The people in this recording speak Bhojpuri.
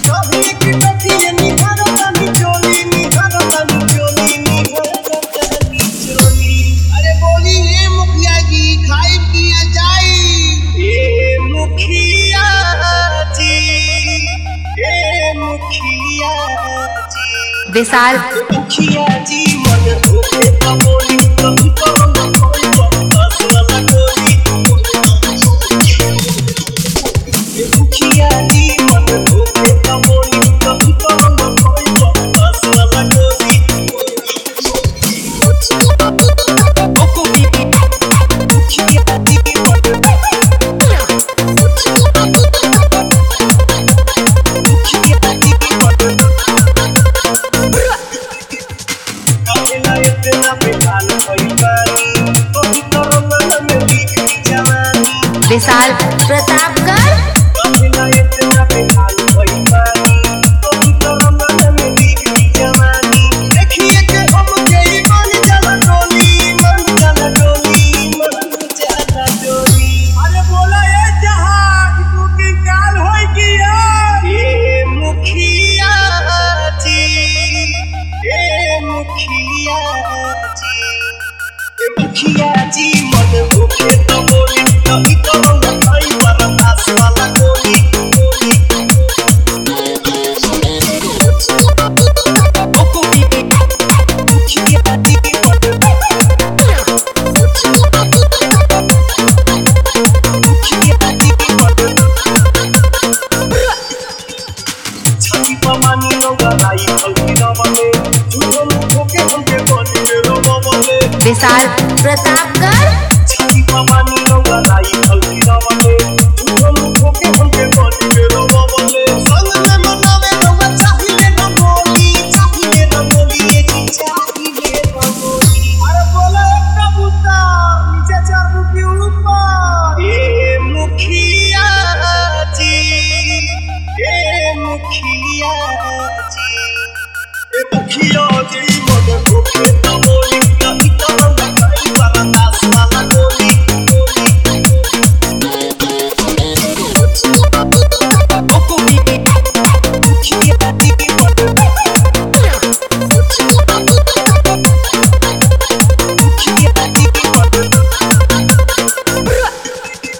अरे बोली ये मुखिया जी खाई पिया जाई ए मुखिया जी, ए मुखिया जी, विशाल मुखिया जी मन होके बोली कभी करो न कोई बस वाला गोली। ए मुखिया जी मन होके बोली कभी करो न कोई बस वाला गोली। विशाल प्रतापगढ़ अरे बोला ये जहाज टूटी काल होई की ए मुखिया जी, ए मुखिया जी, ए मुखिया जी मन होके तो बोली कभी करो न खाई बरसात वाला गोली। मुखिया जी छाती पमानी लोगा लाई फलकी रवले झूठो मुखो के हमके बोली के रवले। विशाल प्रतापगढ़ छाती पमानी लोगा लाई फलकी रवले